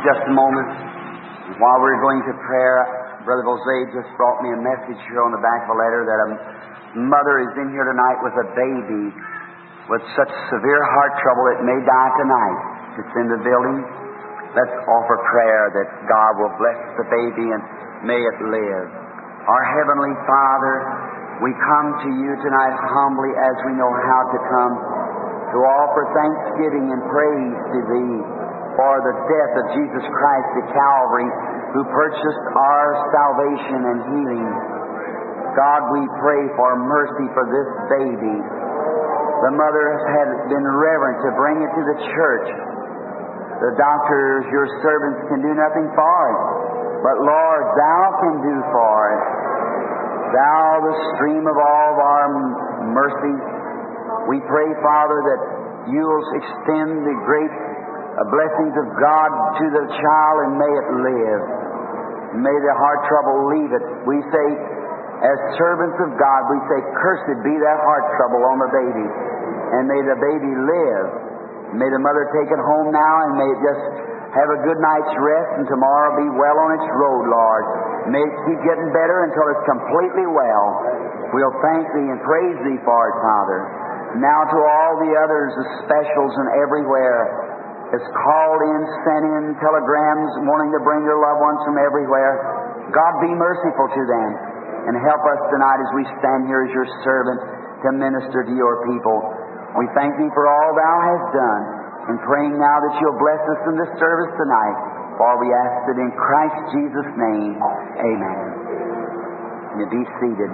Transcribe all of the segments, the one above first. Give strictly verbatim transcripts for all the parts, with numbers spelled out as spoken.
just a moment. While we're going to prayer, Brother Jose just brought me a message here on the back of a letter that a mother is in here tonight with a baby with such severe heart trouble it may die tonight. It's in the building. Let's offer prayer that God will bless the baby and may it live. Our Heavenly Father, we come to you tonight humbly as we know how to come, to offer thanksgiving and praise to Thee for the death of Jesus Christ at Calvary, who purchased our salvation and healing. God, we pray for mercy for this baby. The mother has been reverent to bring it to the church. The doctors, your servants, can do nothing for it. But Lord, Thou can do for it. Thou, the stream of all of our mercy, we pray, Father, that You'll extend the great blessings of God to the child and may it live. May the heart trouble leave it. We say, as servants of God, we say, cursed be that heart trouble on the baby. And may the baby live. May the mother take it home now and may it just have a good night's rest and tomorrow be well on its road, Lord. May it keep getting better until it's completely well. We'll thank Thee and praise Thee for it, Father. Now to all the others, the specials and everywhere, has called in, sent in telegrams wanting to bring their loved ones from everywhere. God, be merciful to them and help us tonight as we stand here as Your servant to minister to Your people. We thank Thee for all Thou hast done and praying now that You'll bless us in this service tonight. For we ask it in Christ Jesus' name. Amen. You be seated.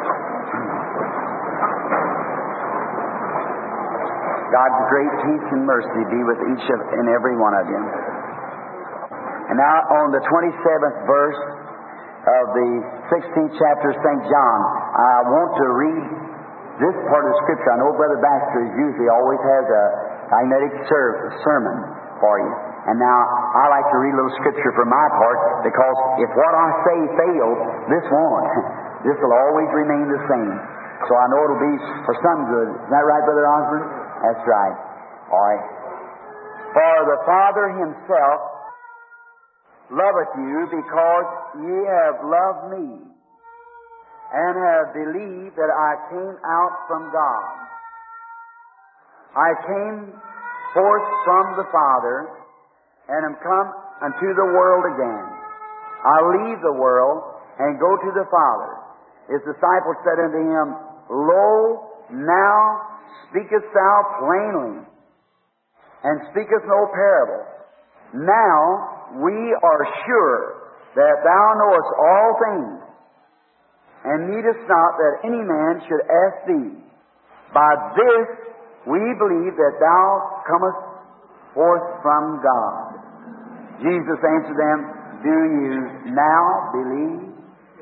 God's great peace and mercy be with each of, and every one of you. And now on the twenty-seventh verse of the sixteenth chapter of Saint John, I want to read this part of the Scripture. I know Brother Baxter usually always has a magnetic sermon for you. And now I like to read a little Scripture for my part, because if what I say fails, this won't. This will always remain the same. So I know it'll be for some good. Is that right, Brother Osborne? That's right. All right. For the Father Himself loveth you because ye have loved me and have believed that I came out from God. I came forth from the Father and am come unto the world again. I leave the world and go to the Father. His disciples said unto Him, Lo, now speakest Thou plainly, and speakest no parable. Now we are sure that Thou knowest all things, and needest not that any man should ask Thee. By this we believe that Thou comest forth from God. Jesus answered them, Do you now believe?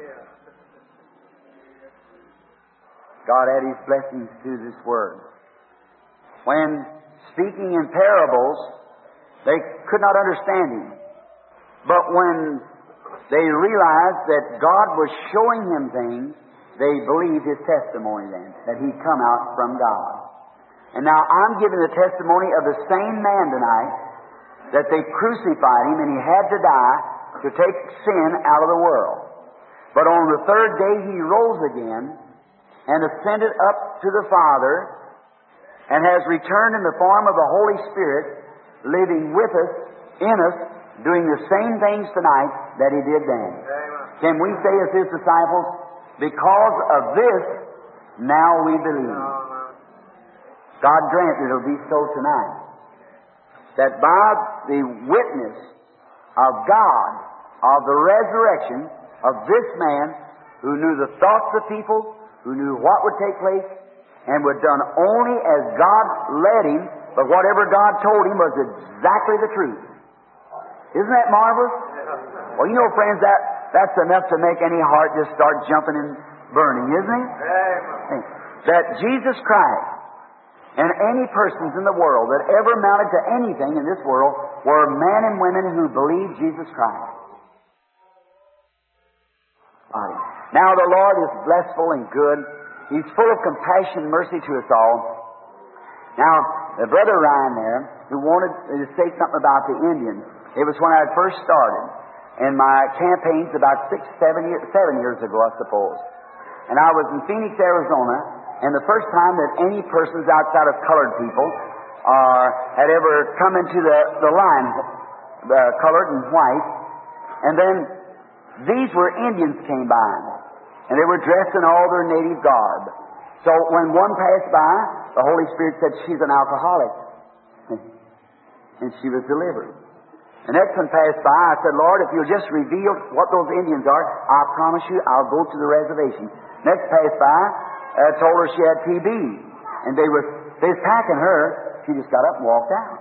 God add His blessings to this word. When speaking in parables, they could not understand Him. But when they realized that God was showing Him things, they believed His testimony then, that He'd come out from God. And now I'm giving the testimony of the same man tonight, that they crucified Him and He had to die to take sin out of the world. But on the third day He rose again and ascended up to the Father, and has returned in the form of the Holy Spirit, living with us, in us, doing the same things tonight that He did then. Amen. Can we say as His disciples, because of this, now we believe? God grant that it'll be so tonight. That by the witness of God, of the resurrection of this man, who knew the thoughts of people, who knew what would take place, and was done only as God led him, but whatever God told him was exactly the truth. Isn't that marvelous? Well, you know, friends, that, that's enough to make any heart just start jumping and burning, isn't it? Amen. That Jesus Christ and any persons in the world that ever amounted to anything in this world were men and women who believed Jesus Christ. Now the Lord is blessful and good. He's full of compassion and mercy to us all. Now, the Brother Ryan there, who wanted to say something about the Indians, It was when I had first started in my campaigns about six, seven years, seven years ago, I suppose. And I was in Phoenix, Arizona, and the first time that any persons outside of colored people uh, had ever come into the, the line, the colored and white. And then these were Indians came by, and they were dressed in all their native garb. So when one passed by, the Holy Spirit said, she's an alcoholic. And she was delivered. The next one passed by, I said, Lord, if you'll just reveal what those Indians are, I promise you I'll go to the reservation. Next passed by, uh, told her she had T B. And they were, they was packing her. She just got up and walked out.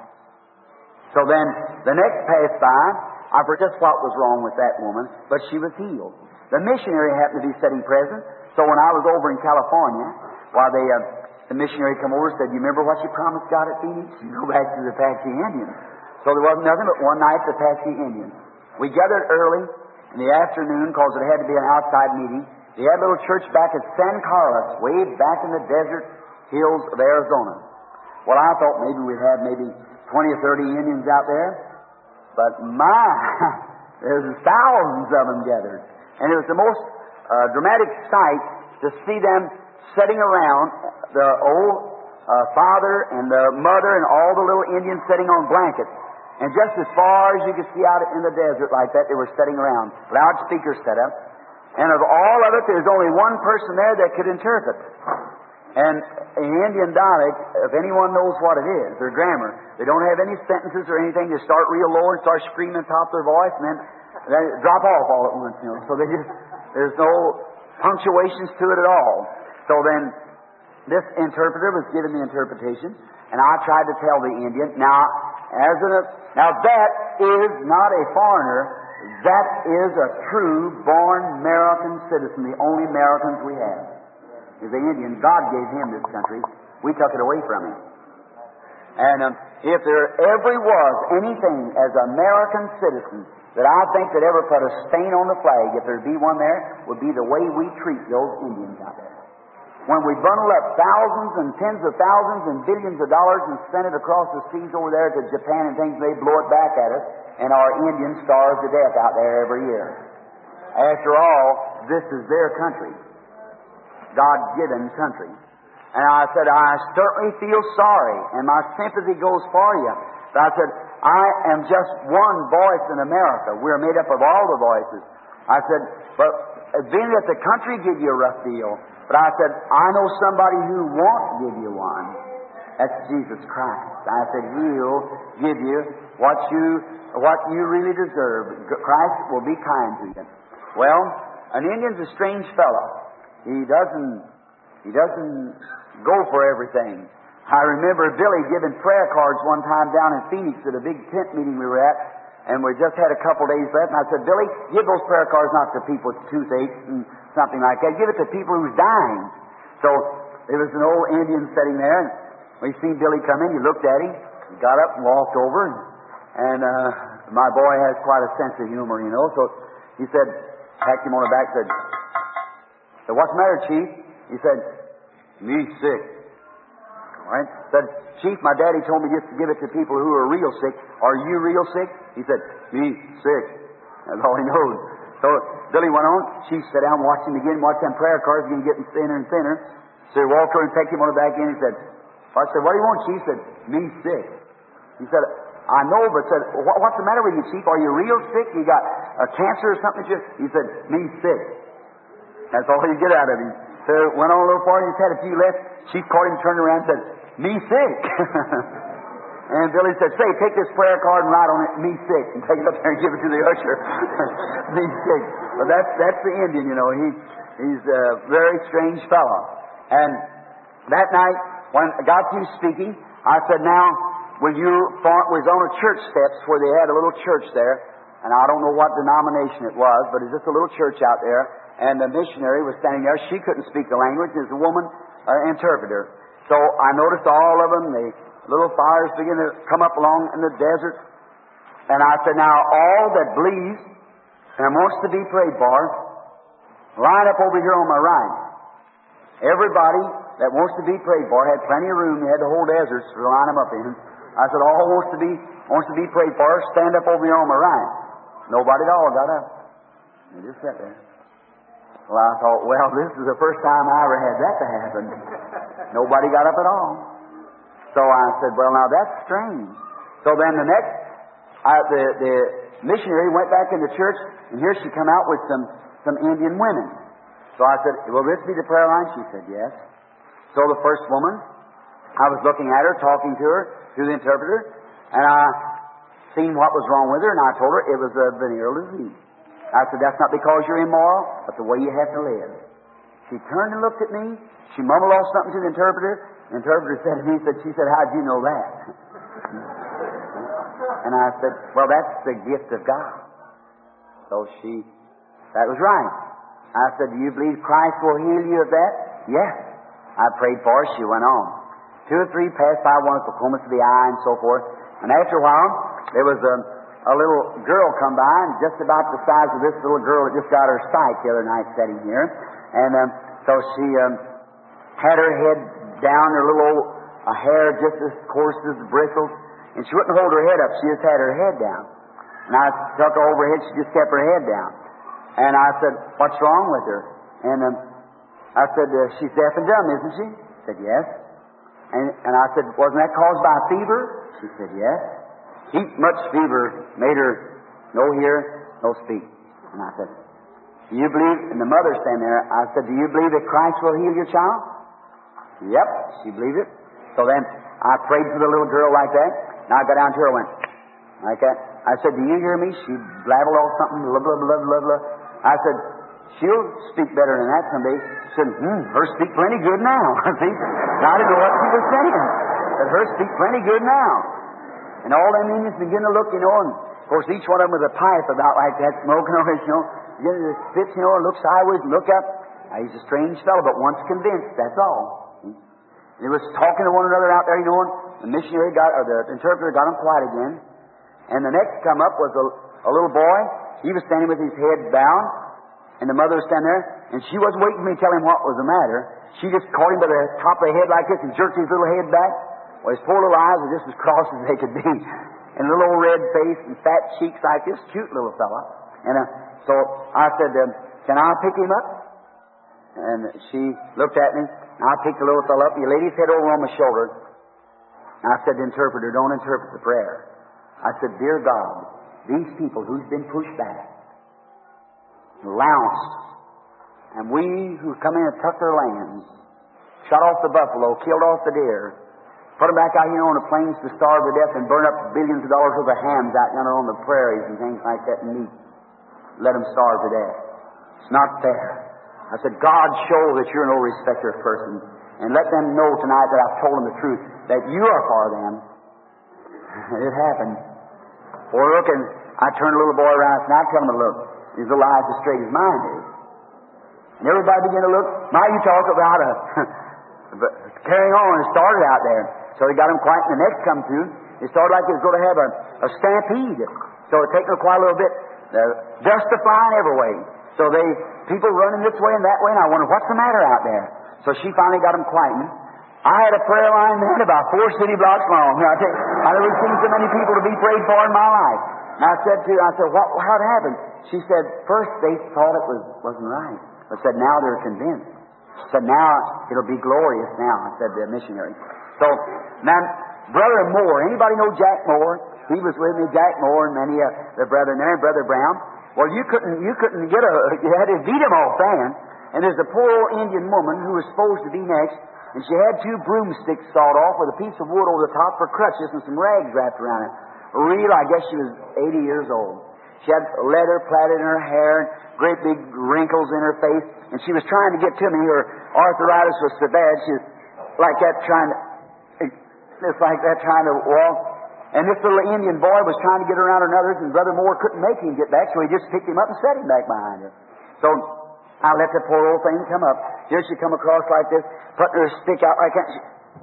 So then, the next passed by, I forgot just what was wrong with that woman, but she was healed. The missionary happened to be sitting present, so when I was over in California, while they, uh, the missionary come over and said, you remember what you promised God at Phoenix? You go back to the Apache Indians. So there wasn't nothing but one night the Apache Indians. We gathered early in the afternoon because it had to be an outside meeting. They had a little church back at San Carlos, way back in the desert hills of Arizona. Well, I thought maybe we'd have maybe twenty or thirty Indians out there. But my, there's thousands of them gathered. And it was the most uh, dramatic sight to see them sitting around, the old uh, father and the mother and all the little Indians sitting on blankets. And just as far as you could see out in the desert like that, they were sitting around. Loudspeakers set up. And of all of it, there's only one person there that could interpret. And in Indian dialect, if anyone knows what it is, their grammar, they don't have any sentences or anything. They start real low and start screaming top of their voice, and then they drop off all at once, you know. So they just, there's no punctuations to it at all. So then, this interpreter was given the interpretation, and I tried to tell the Indian, now, as an, now that is not a foreigner, that is a true born American citizen, the only Americans we have. Is the Indian. God gave him this country. We took it away from him. And um, if there ever was anything as American citizens that I think that ever put a stain on the flag, if there be one there, would be the way we treat those Indians out there. When we bundle up thousands and tens of thousands and billions of dollars and send it across the seas over there to Japan and things, they blow it back at us, and our Indians starve to death out there every year. After all, this is their country. God-given country. And I said, I certainly feel sorry, and my sympathy goes for you. But I said, I am just one voice in America. We're made up of all the voices. I said, but being that the country give you a rough deal, but I said, I know somebody who won't give you one. That's Jesus Christ. I said, He'll give you what you what you really deserve. Christ will be kind to you. Well, an Indian's a strange fellow. He doesn't, he doesn't go for everything. I remember Billy giving prayer cards one time down in Phoenix at a big tent meeting we were at, and we just had a couple days left, and I said, Billy, give those prayer cards not to people with toothaches and something like that. Give it to people who's dying. So there was an old Indian sitting there, and we seen Billy come in. He looked at him, he got up and walked over, and, and uh, my boy has quite a sense of humor, you know, so he said, tapped him on the back, said, So what's the matter, Chief? He said, me sick. All right. Said, Chief, my daddy told me just to give it to people who are real sick. Are you real sick? He said, me sick. That's all he knows. So Billy went on. Chief sat down, watched him again, watched them prayer cards again getting thinner and thinner. So he walked over and picked him on the back end. He said, I said, what do you want, Chief? He said, me sick. He said, I know, but said, what's the matter with you, Chief? Are you real sick? You got a cancer or something? He said, me sick. That's all you get out of him. So went on a little farther, he had a few left. Chief caught him, turned around and said, me sick. And Billy said, say, take this prayer card and write on it, me sick, and take it up there and give it to the usher. Me sick. But that's, that's the Indian, you know. He, he's a very strange fellow. And that night, when I got through speaking, I said, now, will you, was on a church steps where they had a little church there, and I don't know what denomination it was, but it's just a little church out there, and the missionary was standing there. She couldn't speak the language. There's a woman, uh, interpreter. So I noticed all of them, the little fires begin to come up along in the desert, and I said, now, all that believes and wants to be prayed for, line up over here on my right. Everybody that wants to be prayed for had plenty of room. They had the whole desert to line them up in. I said, all wants to be wants to be prayed for, stand up over here on my right. Nobody at all got up. They just sat there. Well, I thought, well, this is the first time I ever had that to happen. Nobody got up at all. So I said, well, now that's strange. So then the next, I, the, the missionary went back in the church, and here she come out with some, some Indian women. So I said, will this be the prayer line? She said, yes. So the first woman, I was looking at her, talking to her, through the interpreter, and I seen what was wrong with her, and I told her it was a venereal disease. I said, that's not because you're immoral, but the way you have to live. She turned and looked at me. She mumbled off something to the interpreter. The interpreter said to me, said, she said, how'd you know that? And I said, well, that's the gift of God. So she, that was right. I said, do you believe Christ will heal you of that? Yes. I prayed for her. She went on. Two or three passed by, one with glaucoma of the eye and so forth. And after a while, there was a, a little girl come by, and just about the size of this little girl that just got her sight the other night sitting here. And um, so she um, had her head down, her little old uh, hair just as coarse as the bristles. And she wouldn't hold her head up. She just had her head down. And I took her over her head. She just kept her head down. And I said, what's wrong with her? And um, I said, uh, she's deaf and dumb, isn't she? She said, yes. And, and I said, wasn't that caused by fever? She said, yes. Heap much fever made her no hear, no speak. And I said, do you believe, and the mother standing there, I said, do you believe that Christ will heal your child? Yep, she believed it. So then I prayed for the little girl like that. And I got down to her and went, like that. I said, do you hear me? She blabbled off something, blah, blah, blah, blah, blah. I said, she'll speak better than that someday. She said, hmm, her speak plenty good now. See? I didn't know what she was saying. But her speak plenty good now. And all them Indians begin to look, you know, and of course each one of them with a pipe about like that, smoking on it, you know, begin to sit, you know, and look sideways and look up. Now, he's a strange fellow, but once convinced, that's all. See? And they was talking to one another out there, you know, and the missionary got, or the interpreter got him quiet again. And the next come up was a, a little boy. He was standing with his head bound, and the mother was standing there, and she wasn't waiting for me to tell him what was the matter. She just caught him by the top of the head like this and jerked his little head back. Well, his poor little eyes were just as crossed as they could be, and a little old red face and fat cheeks like this, cute little fella. And uh, so I said, um, can I pick him up? And she looked at me, and I picked the little fellow up, and he laid his head over on my shoulder. And I said to the interpreter, don't interpret the prayer. I said, dear God, these people who's been pushed back, lounced, and we who come in and took their lands, shot off the buffalo, killed off the deer, put them back out here on the plains to starve to death and burn up billions of dollars worth of hams out yonder on the prairies and things like that and meat. Let them starve to death. It's not fair. I said, God, show that you're no respecter of persons, and let them know tonight that I've told them the truth, that you are for them. It happened. For look, and I turned the little boy around and I tell him to look. His little eyes as straight as mine is. And everybody began to look. Now you talk about a carrying on and started out there. So he got him quiet, and the next come through, it started like he was going to have a, a stampede. So it took them quite a little bit. Uh, dust a flying every way. So they, people running this way and that way, and I wondered, what's the matter out there? So she finally got him quieted. I had a prayer line then about four city blocks long. I tell you, I never seen so many people to be prayed for in my life. And I said to her, I said, what, how'd it happen? She said, first they thought it was, wasn't right. But said, now they're convinced. She said, now it'll be glorious now, I said the missionary. So, now, Brother Moore, anybody know Jack Moore? He was with me, Jack Moore, and many of the brethren there, Brother Brown. Well, you couldn't, you couldn't get a, you had to beat them off then. And there's a poor old Indian woman who was supposed to be next, and she had two broomsticks sawed off with a piece of wood over the top for crutches and some rags wrapped around it. Real, I guess she was eighty years old. She had leather plaited in her hair, and great big wrinkles in her face, and she was trying to get to me. Her arthritis was so bad, she was like that trying to, just like that trying to walk. And this little Indian boy was trying to get around her and others, and Brother Moore couldn't make him get back, so he just picked him up and set him back behind her. So I let the poor old thing come up. Here she come across like this, putting her stick out like that. She,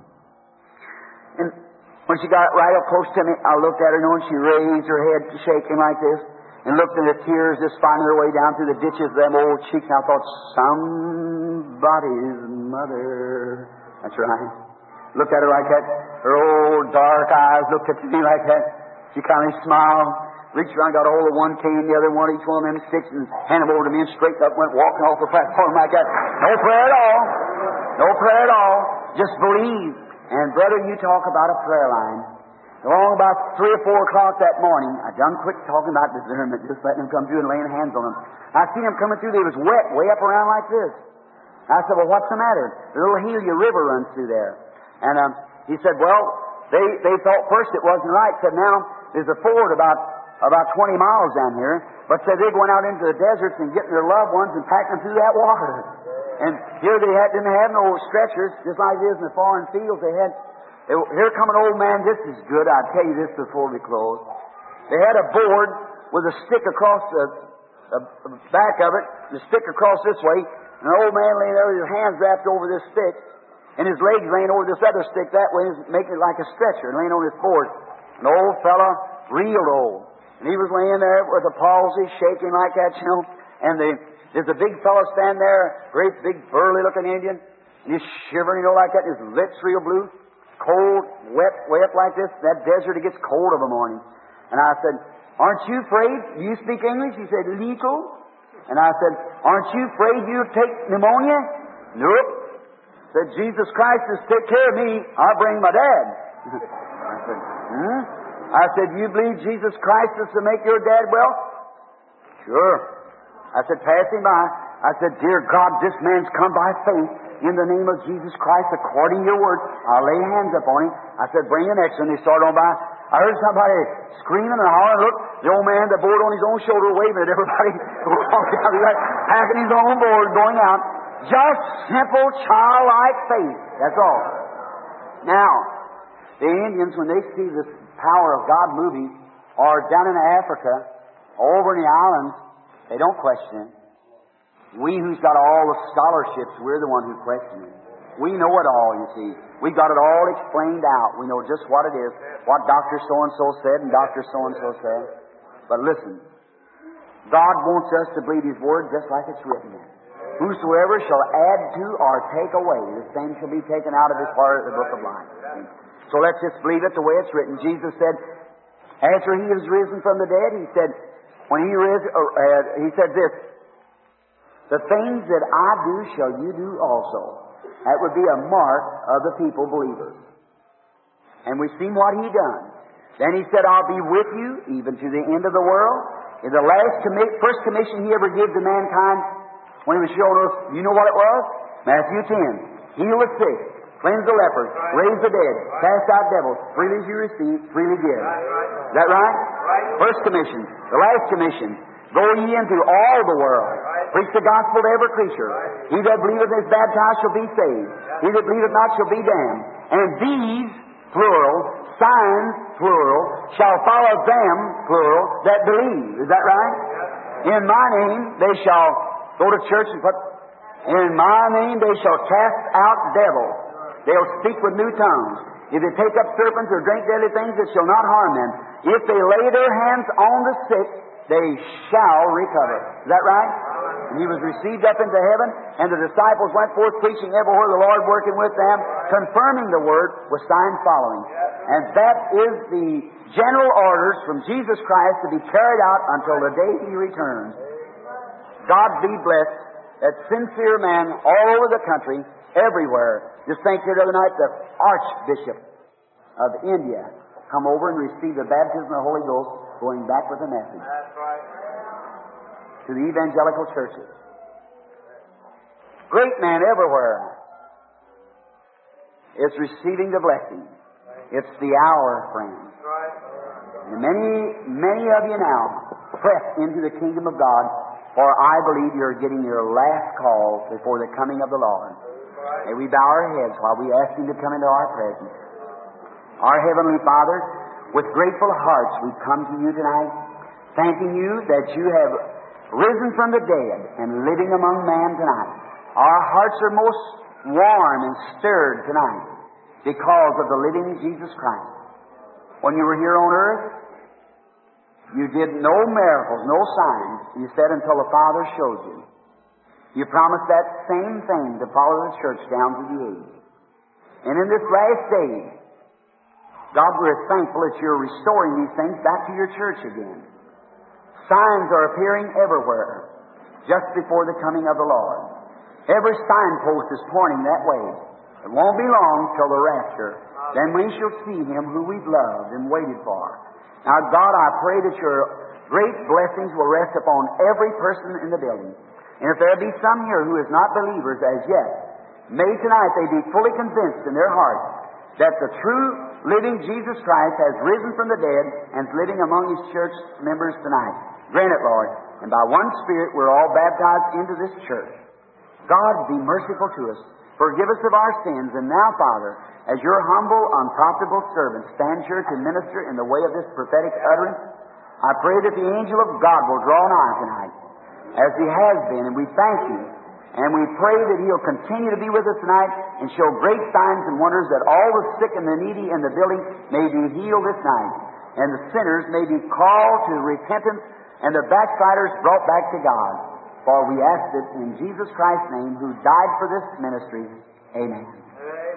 and when she got right up close to me, I looked at her, knowing she raised her head to shake him like this, and looked at the tears just finding their way down through the ditches of them old cheeks. And I thought, somebody's mother. That's right. looked at her like that. Her old dark eyes looked at me like that. She kind of smiled, reached around, got a hold of one cane, the other one, each one of them sticks, and handed them over to me and straightened up, went walking off the platform like that. No prayer at all. No prayer at all. Just believe. And brother, you talk about a prayer line. Along about three or four o'clock that morning, I done quit talking about discernment, just letting them come through and laying hands on them. I seen them coming through. They was wet, way up around like this. I said, well, what's the matter? The little Helia River runs through there. And um, he said, well, they they thought first it wasn't right. Said, now, there's a ford about about twenty miles down here. But said they're going out into the deserts and getting their loved ones and packing them through that water. And here they had, didn't have no stretchers, just like it is in the foreign fields. They had, they, here come an old man, this is good. I'll tell you this before we close. They had a board with a stick across the, the, the back of it, the stick across this way, and an old man laying there with his hands wrapped over this stick, and his legs laying over this other stick that way, making it like a stretcher, and laying on this board. An old fella, real old. And he was laying there with a palsy, shaking like that, you know, and the There's a big fellow standing there, great big burly-looking Indian, and he's shivering, you know, like that, and his lips real blue, cold, wet, way up like this. That desert, it gets cold of a morning. And I said, aren't you afraid? Do you speak English? He said, little. And I said, aren't you afraid you'll take pneumonia? Nope. Said, Jesus Christ will take care of me. I'll bring my dad. I said, hmm? I said, you believe Jesus Christ is to make your dad well? Sure. I said, pass him by. I said, dear God, this man's come by faith in the name of Jesus Christ according to your word. I'll lay hands upon him. I said, bring the next one. They started on by. I heard somebody screaming and hollering. Look, the old man, the board on his own shoulder, waving at everybody. Walking out, packing his own board, going out. Just simple, childlike faith. That's all. Now, the Indians, when they see this power of God moving, or down in Africa, over in the islands, they don't question it. We who's got all the scholarships, we're the one who question it. We know it all, you see. We got it all explained out. We know just what it is, what Doctor So-and-so said and Doctor So-and-so said. But listen, God wants us to believe His Word just like it's written there. Whosoever shall add to or take away, the same shall be taken out of His part of the book of life. So let's just believe it the way it's written. Jesus said, after He was risen from the dead, He said, when He rose, uh, He said this, the things that I do shall you do also. That would be a mark of the people believers. And we've seen what He done. Then He said, I'll be with you even to the end of the world. In the last commi- first commission He ever gave to mankind, when He was showing us, you know what it was? Matthew ten. Heal the sick, cleanse the lepers, raise the dead, cast out devils. Freely as you receive, freely give. Is that right? First commission. The last commission. Go ye into all the world. Preach the gospel to every creature. He that believeth and is baptized shall be saved. He that believeth not shall be damned. And these, plural, signs, plural, shall follow them, plural, that believe. Is that right? In my name they shall go to church and put, in my name they shall cast out devils. They'll speak with new tongues. If they take up serpents or drink deadly things, it shall not harm them. If they lay their hands on the sick, they shall recover. Is that right? And He was received up into heaven, and the disciples went forth preaching everywhere, the Lord working with them, confirming the word with signs following. And that is the general orders from Jesus Christ to be carried out until the day He returns. God be blessed, that sincere man all over the country, everywhere. Just think here the other night, the Archbishop of India come over and receive the baptism of the Holy Ghost, going back with a message. That's right. To the evangelical churches. Great man everywhere is receiving the blessing. It's the hour, friends. And many, many of you now press into the kingdom of God, for I believe you're getting your last call before the coming of the Lord. May we bow our heads while we ask Him to come into our presence. Our Heavenly Father, with grateful hearts we come to you tonight, thanking you that you have risen from the dead and living among man tonight. Our hearts are most warm and stirred tonight because of the living Jesus Christ. When you were here on earth, you did no miracles, no signs. You said until the Father showed you. You promised that same thing to follow the church down to the age. And in this last day, God, we're thankful that you're restoring these things back to your church again. Signs are appearing everywhere, just before the coming of the Lord. Every signpost is pointing that way. It won't be long till the rapture. Then we shall see Him who we've loved and waited for. Now, God, I pray that your great blessings will rest upon every person in the building. And if there be some here who is not believers as yet, may tonight they be fully convinced in their hearts that the true living Jesus Christ has risen from the dead and is living among His church members tonight. Grant it, Lord. And by one Spirit we're all baptized into this church. God, be merciful to us. Forgive us of our sins. And now, Father, as your humble, unprofitable servant stands here to minister in the way of this prophetic utterance, I pray that the angel of God will draw nigh tonight, as He has been, and we thank You. And we pray that He'll continue to be with us tonight and show great signs and wonders that all the sick and the needy in the building may be healed this night, and the sinners may be called to repentance, and the backsliders brought back to God. For we ask it in Jesus Christ's name, who died for this ministry. Amen. Amen.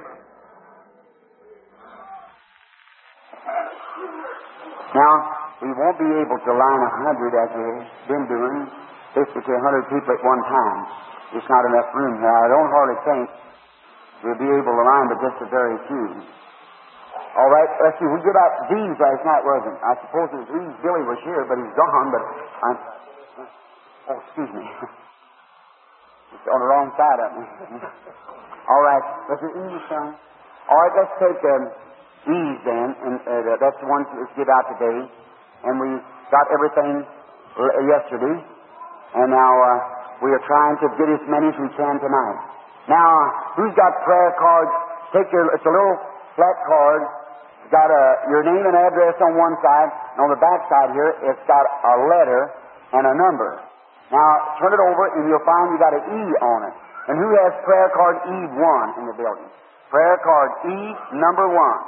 Now, we won't be able to line a hundred as we've been doing, fifty to a hundred people at one time. There's not enough room here. I don't hardly think we'll be able to line but just a very few. All right, let's see. We did out these last night, wasn't it? I suppose it was these. Billy was here, but he's gone. But I'm. Oh, excuse me. It's on the wrong side of me. All right, was it E's, son? All right, let's take um, E's then, and uh, that's the one that was given out today. And we got everything l- yesterday, and now. Uh, We are trying to get as many as we can tonight. Now, who's got prayer cards? Take your, it's a little flat card. It's got a, your name and address on one side, and on the back side here, it's got a letter and a number. Now, turn it over, and you'll find you got an E on it. And who has prayer card E one in the building? Prayer card E number one.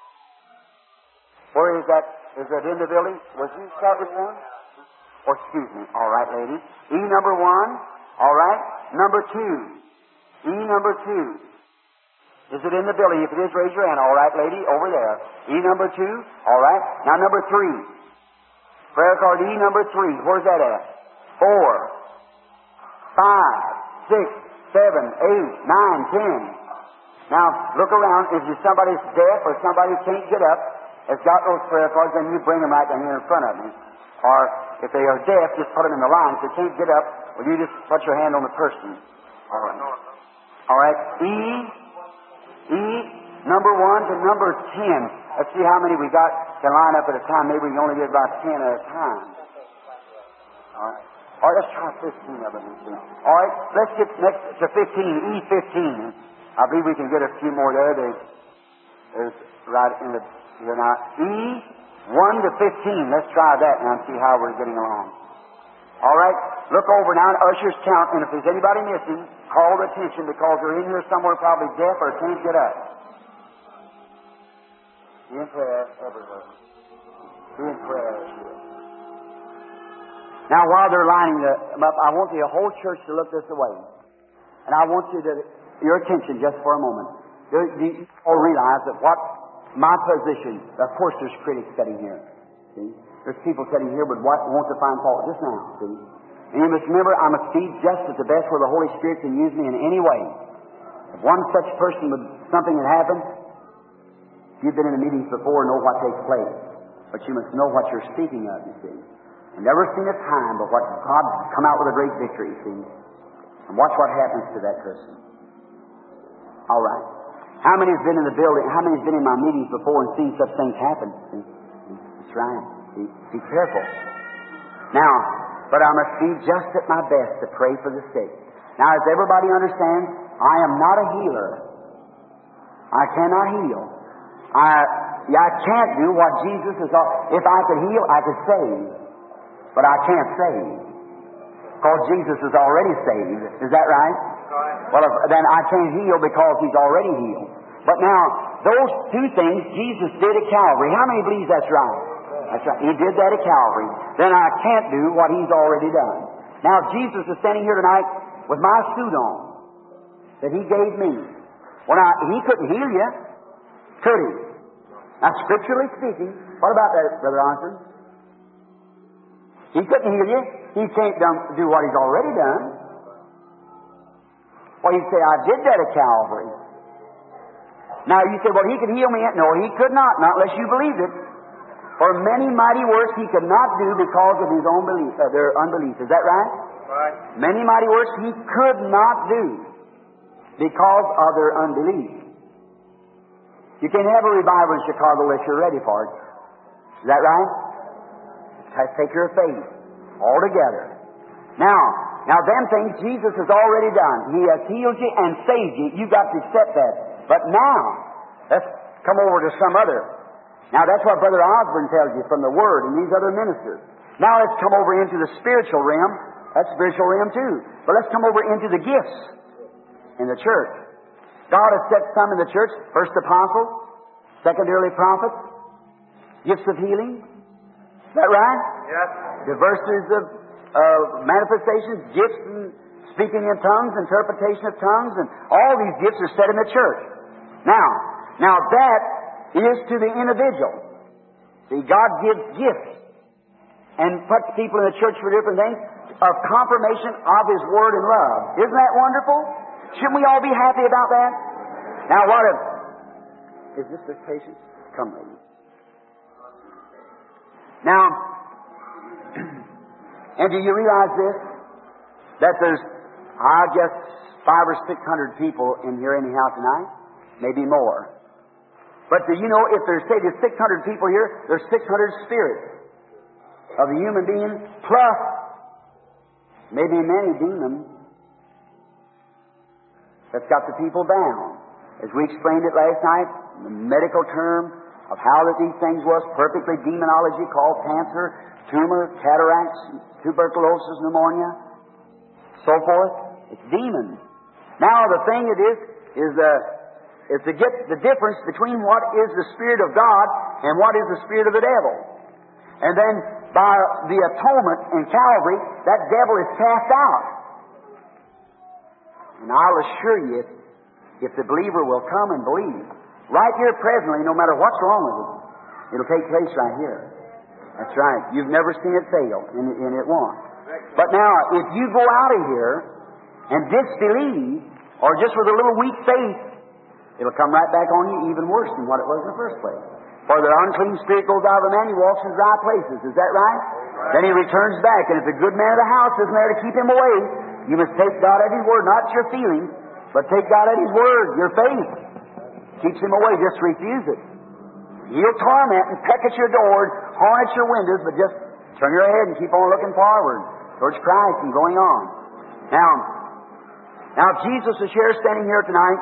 Where is that? Is that in the building? Was you start with one? Or excuse me. All right, lady. E number one. All right. Number two. E number two. Is it in the building? If it is, raise your hand. All right, lady. Over there. E number two. All right. Now number three. Prayer card E number three. Where's that at? Four. Five. Six. Seven. Eight. Nine. Ten. Now look around. If there's somebody that's deaf or somebody who can't get up, has got those prayer cards, then you bring them right down here in front of me. Or if they are deaf, just put them in the line. If they can't get up, well, you just put your hand on the person. All right. All right. E, E, number one to number ten. Let's see how many we got can line up at a time. Maybe we can only get about ten at a time. All right. All right, let's try fifteen of them. All right, let's get next to fifteen, E fifteen. I believe we can get a few more there. There's right in the, here now. E, one to fifteen. Let's try that now and see how we're getting along. All right, look over now, and ushers count, and if there's anybody missing, call their attention because they're in here somewhere probably deaf or can't get up. Be in prayer everywhere. Be in prayer. Now, while they're lining them up, I want the whole church to look this way. And I want you to, your attention just for a moment. Do you all realize that what my position, of course there's critics sitting here. See? There's people sitting here but what want to find fault just now. See? And you must remember, I'm a speed just at the best where the Holy Spirit can use me in any way. If one such person would, something had happened, you've been in the meetings before and know what takes place. But you must know what you're speaking of, you see. I've never seen a time but what God come out with a great victory, you see. And watch what happens to that person. All right. How many has been in the building, how many has been in my meetings before and seen such things happen? See? That's right. Be, be careful. Now, but I must be just at my best to pray for the sick. Now, as everybody understands, I am not a healer. I cannot heal. I, I can't do what Jesus is. If I could heal, I could save. But I can't save. Because Jesus is already saved. Is that right? Well, if, then I can't heal because He's already healed. But now, those two things Jesus did at Calvary. How many believes that's right? That's right. He did that at Calvary. Then I can't do what He's already done. Now, Jesus is standing here tonight with my suit on that He gave me. Well, now, He couldn't heal you, could He? Now, scripturally speaking, what about that, Brother Osborne? He couldn't heal you. He can't do what He's already done. Well, you say, I did that at Calvary. Now, you say, well, He could heal me. No, He could not, not unless you believed it. For many mighty works He could not do because of His own belief, uh, their unbelief. Is that right? Right. Many mighty works He could not do because of their unbelief. You can't have a revival in Chicago unless you're ready for it. Is that right? It has to take your faith altogether. Now, now them things Jesus has already done. He has healed you and saved you. You've got to accept that. But now, let's come over to some other. Now that's what Brother Osborne tells you from the Word and these other ministers. Now let's come over into the spiritual realm. That's spiritual realm too. But let's come over into the gifts in the church. God has set some in the church. First apostles, secondarily prophets, gifts of healing. Is that right? Yes. Diversities of uh, manifestations, gifts and speaking in tongues, interpretation of tongues, and all these gifts are set in the church. Now, now that is to the individual. See, God gives gifts and puts people in the church for different things of confirmation of His Word and love. Isn't that wonderful? Shouldn't we all be happy about that? Now, what if... Is this this patient? Come, lady. Now, and do you realize this? That there's, I guess, five or six hundred people in here anyhow tonight? Maybe more. But do you know, if there's, say, there's six hundred people here, there's six hundred spirits of the human being, plus maybe many demons that's got the people bound. As we explained it last night, the medical term of how that these things was, perfectly demonology called cancer, tumor, cataracts, tuberculosis, pneumonia, so forth. It's demons. Now the thing it is, is uh, is to get the difference between what is the Spirit of God and what is the spirit of the devil. And then by the atonement in Calvary, that devil is cast out. And I'll assure you, if the believer will come and believe, right here presently, no matter what's wrong with it, it'll take place right here. That's right. You've never seen it fail, and, and it won't. But now, if you go out of here and disbelieve, or just with a little weak faith, it'll come right back on you even worse than what it was in the first place. For the unclean spirit goes out of a man, he walks in dry places. Is that right? Right. Then he returns back, and if the good man of the house isn't there to keep him away, you must take God at His Word, not your feelings, but take God at His Word, your faith. Keeps him away, just refuse it. He'll torment and peck at your door, horn at your windows, but just turn your head and keep on looking forward towards Christ and going on. Now, now Jesus is here, standing here tonight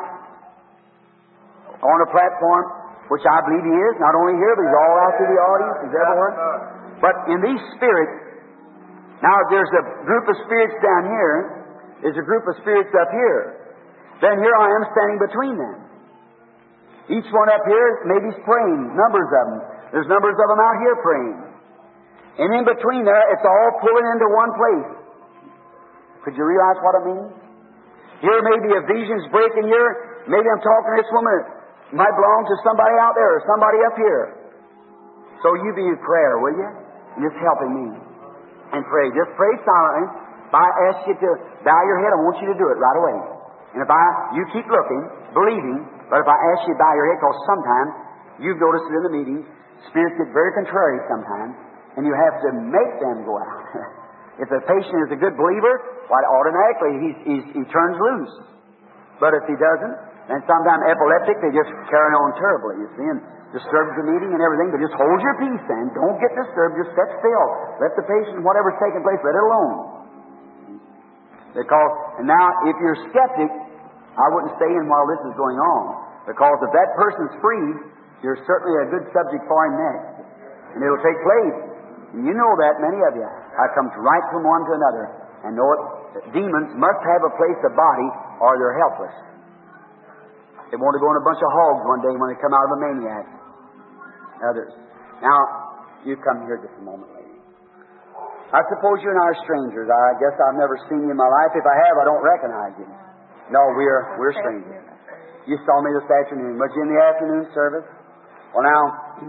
on a platform, which I believe He is, not only here, but He's all out through the audience, He's everywhere. But in these spirits, now there's a group of spirits down here, there's a group of spirits up here. Then here I am standing between them. Each one up here, maybe praying, numbers of them. There's numbers of them out here praying. And in between there, it's all pulling into one place. Could you realize what I mean? Here maybe a vision's breaking here. Maybe I'm talking to this woman. It might belong to somebody out there or somebody up here. So you be in prayer, will you? And just helping me. And pray. Just pray silently. If I ask you to bow your head, I want you to do it right away. And if I, you keep looking, believing, but if I ask you to bow your head, because sometimes you've noticed it in the meetings, spirits get very contrary sometimes, and you have to make them go out. If the patient is a good believer, why, automatically he's, he's, he turns loose. But if he doesn't, then sometimes epileptic, they just carry on terribly, you see, and disturbs the meeting and everything. But just hold your peace then. Don't get disturbed. Just sit still. Let the patient, whatever's taking place, let it alone. Because, and now, if you're skeptic, I wouldn't stay in while this is going on. Because if that person's freed, you're certainly a good subject for him next. And it'll take place. And you know that, many of you. I come right from one to another and know it. Demons must have a place, a body, or they're helpless. They want to go in a bunch of hogs one day when they come out of a maniac. Others. Now, you come here just a moment, lady. I suppose you and I are strangers. I guess I've never seen you in my life. If I have, I don't recognize you. No, we're we're strangers. You saw me this afternoon. Was you in the afternoon service? Well, now,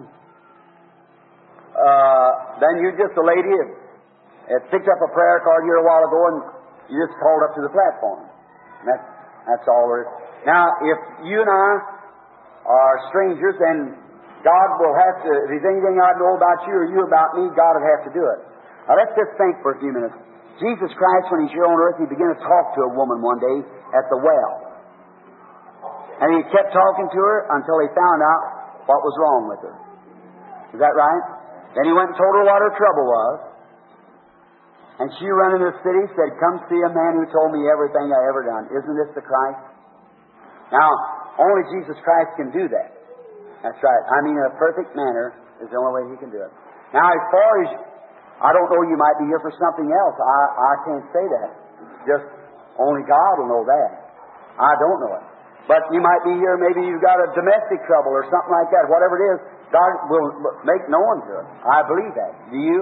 uh, then you're just a lady that picked up a prayer card here a while ago and you just called up to the platform. And that's, that's all there is. Now, if you and I are strangers, then God will have to, if there's anything I know about you or you about me, God would have to do it. Now, let's just think for a few minutes. Jesus Christ, when He's here on earth, He began to talk to a woman one day at the well. And He kept talking to her until He found out what was wrong with her. Is that right? Then He went and told her what her trouble was. And she ran into the city, said, "Come see a man who told me everything I ever done. Isn't this the Christ?" Now, only Jesus Christ can do that. That's right. I mean, in a perfect manner is the only way He can do it. Now, as far as, I don't know, you might be here for something else. I, I can't say that. Just only God will know that. I don't know it. But you might be here, maybe you've got a domestic trouble or something like that. Whatever it is, God will make known to it. I believe that. Do you?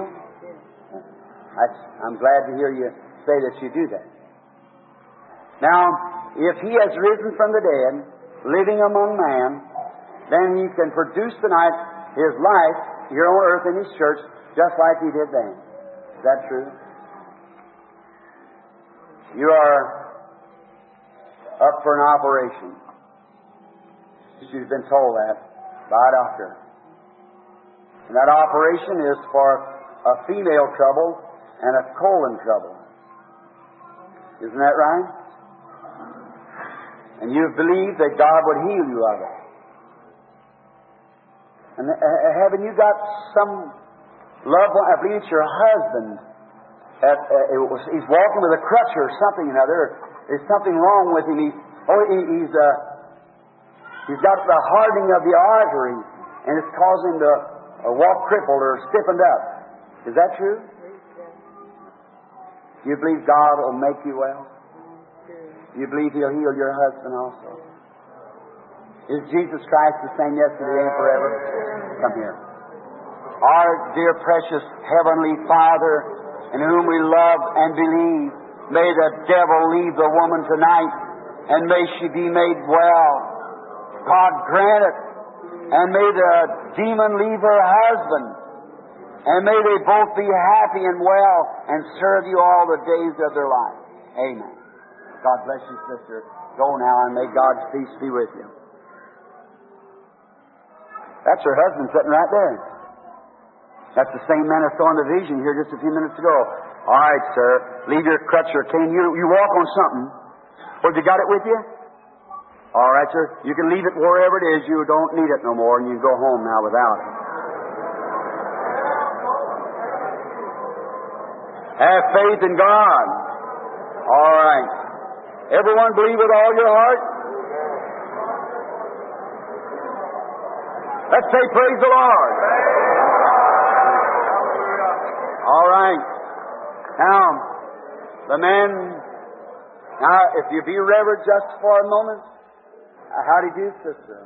I'm glad to hear you say that you do that. Now, if He has risen from the dead, living among man, then He can produce tonight His life here on earth in His church, just like He did then. Is that true? You are up for an operation. You've been told that by a doctor. And that operation is for a female trouble and a colon trouble. Isn't that right? And you believe that God would heal you of it. And uh, haven't you got some loved one? I believe it's your husband. At, uh, it was, he's walking with a crutch or something or another. There's something wrong with him. He's, oh, he, he's, uh, he's got the hardening of the artery, and it's causing him to uh, walk crippled or stiffened up. Is that true? Do you believe God will make you well? Do you believe He'll heal your husband also? Is Jesus Christ the same yesterday and forever? Come here. Our dear precious Heavenly Father, in whom we love and believe, may the devil leave the woman tonight, and may she be made well. God grant it. And may the demon leave her husband. And may they both be happy and well and serve You all the days of their life. Amen. God bless you, sister. Go now, and may God's peace be with you. That's her husband sitting right there. That's the same man I saw in the vision here just a few minutes ago. All right, sir. Leave your crutch or cane. You, you walk on something. Well, you got it with you? All right, sir. You can leave it wherever it is. You don't need it no more, and you can go home now without it. Have faith in God. All right. Everyone believe with all your heart? Let's say praise the Lord. All right. Now, the man, now if you be reverent just for a moment, how do you do, sister?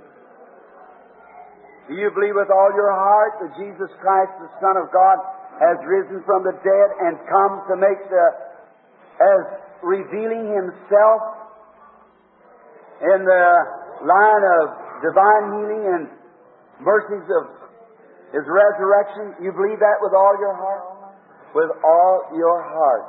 Do you believe with all your heart that Jesus Christ, the Son of God, has risen from the dead and come to make the, as revealing Himself in the line of divine healing and mercies of His resurrection? You believe that with all your heart? With all your heart.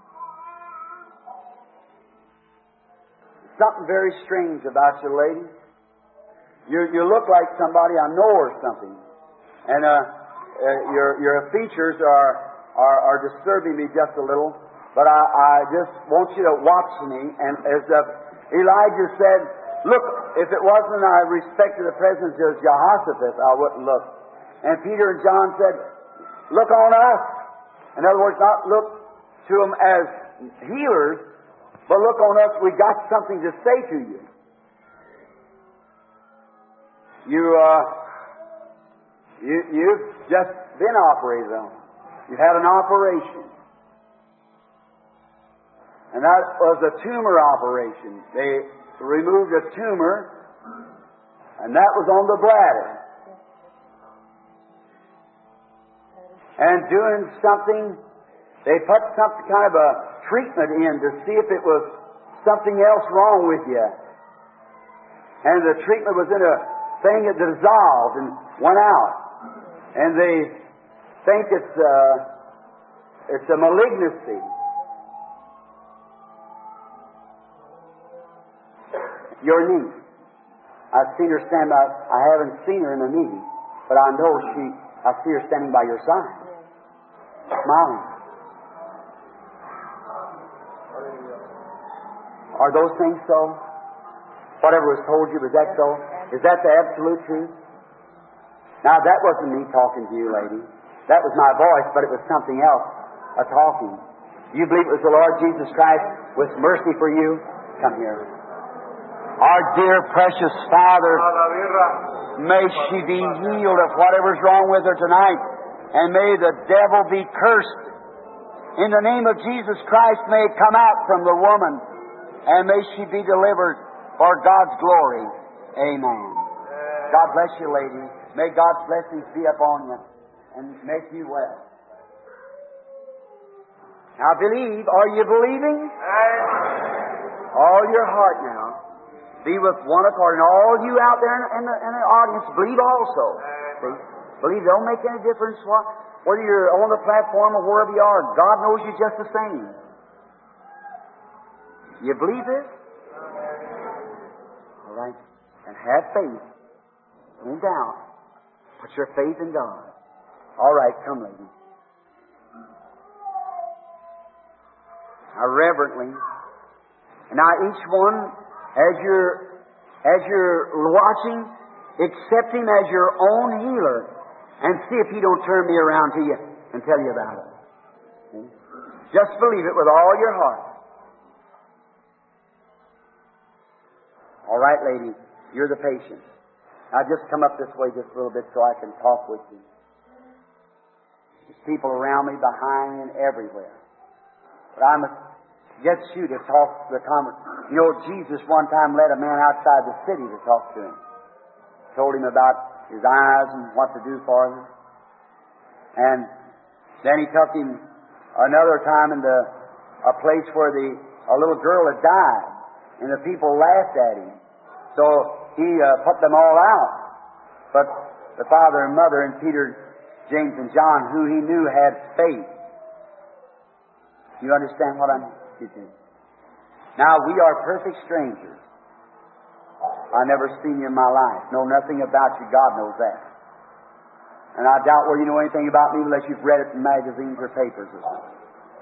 Something very strange about you, lady. You, you look like somebody I know or something. And, uh, Uh, your your features are, are are disturbing me just a little, but I, I just want you to watch me. And as uh, Elijah said, "Look, if it wasn't I respected the presence of Jehoshaphat, I wouldn't look." And Peter and John said, "Look on us." In other words, not look to them as healers, but look on us. We got something to say to you. You. Uh, You, you've just been operated on. You've had an operation. And that was a tumor operation. They removed a tumor, and that was on the bladder. And doing something, they put some kind of a treatment in to see if it was something else wrong with you. and the treatment was in a thing that dissolved and went out. And they think it's uh, it's a malignancy. Your niece. I've seen her stand by. I haven't seen her in a meeting, but I know she. I see her standing by your side, smiling. Are those things so? Whatever was told you, was that so? Is that the absolute truth? Now, that wasn't me talking to you, lady. That was my voice, but it was something else, a talking. You believe it was the Lord Jesus Christ with mercy for you? Come here. Our dear, precious Father, may she be healed of whatever's wrong with her tonight, and may the devil be cursed. In the name of Jesus Christ, may it come out from the woman, and may she be delivered for God's glory. Amen. God bless you, lady. May God's blessings be upon you and make you well. Now believe. Are you believing? All your heart now. Be with one accord. And all you out there in the, in the audience, believe also. See? Believe. Don't make any difference what, whether you're on the platform or wherever you are. God knows you just the same. You believe this? All right. And have faith. Don't doubt. Put your faith in God. All right, come, lady. Now, reverently. Now, each one, as you're as you're watching, accept Him as your own healer, and see if He don't turn me around to you and tell you about it. See? Just believe it with all your heart. All right, lady, you're the patient. Now just come up this way just a little bit so I can talk with you. There's people around me, behind, and everywhere. But I must get you to talk to the convert. You know, Jesus one time led a man outside the city to talk to him. Told him about his eyes and what to do for them. And then he took him another time into a place where the a little girl had died, and the people laughed at him. So he uh, put them all out. But the father and mother and Peter, James and John, who he knew had faith. You understand what I'm teaching? Now, we are perfect strangers. I never seen you in my life. Know nothing about you. God knows that. And I doubt whether you know anything about me unless you've read it in magazines or papers or something.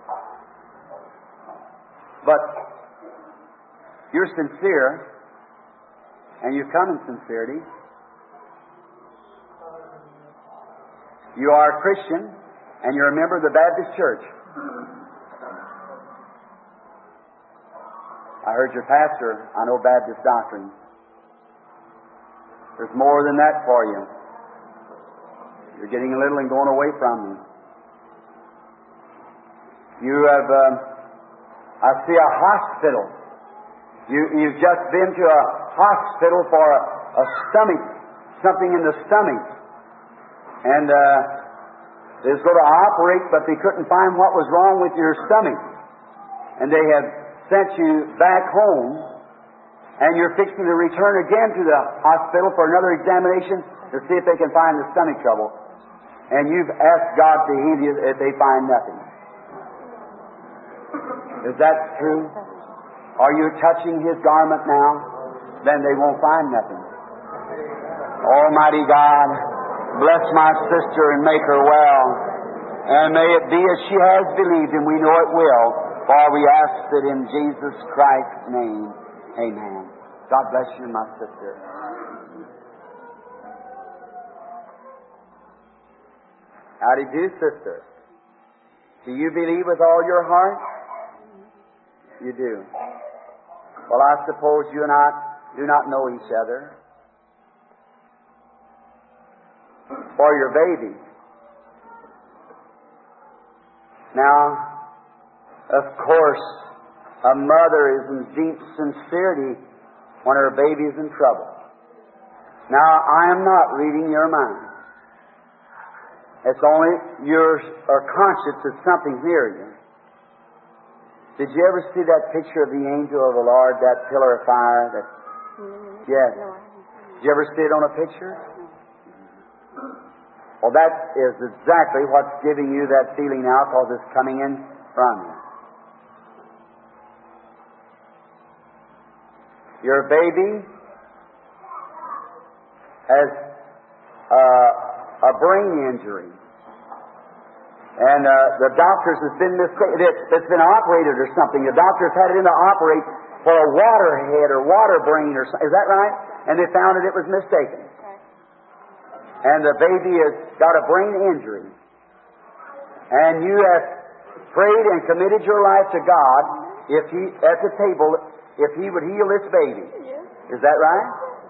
But you're sincere, and you come in sincerity. You are a Christian, and you're a member of the Baptist Church. I heard your pastor, I know Baptist doctrine. There's more than that for you. You're getting a little and going away from you. You have, uh, I see a hospital. You, you've just been to a hospital for a, a stomach, something in the stomach. And uh, they was going to operate, but they couldn't find what was wrong with your stomach. And they have sent you back home, and you're fixing to return again to the hospital for another examination to see if they can find the stomach trouble. And you've asked God to heal you if they find nothing. Is that true? Are you touching His garment now? Then they won't find nothing. Almighty God, bless my sister and make her well. And may it be as she has believed, and we know it will, for we ask it in Jesus Christ's name. Amen. God bless you, my sister. How do you do, sister? Do you believe with all your heart? You do. Well, I suppose you and I do not know each other. For your baby. Now, of course, a mother is in deep sincerity when her baby is in trouble. Now, I am not reading your mind. It's only your or conscience that something's near you. Did you ever see that picture of the angel of the Lord, that pillar of fire that Yes. Did you ever see it on a picture? Well, that is exactly what's giving you that feeling now, because it's coming in from you. Your baby has uh, a brain injury. And uh, the doctors has been mistaken. It, it's been operated or something. The doctors had it in to operate for a water head or water brain or something. Is that right? And they found that it was mistaken. And the baby has got a brain injury. And you have prayed and committed your life to God if He, at the table, if He would heal this baby. Is that right?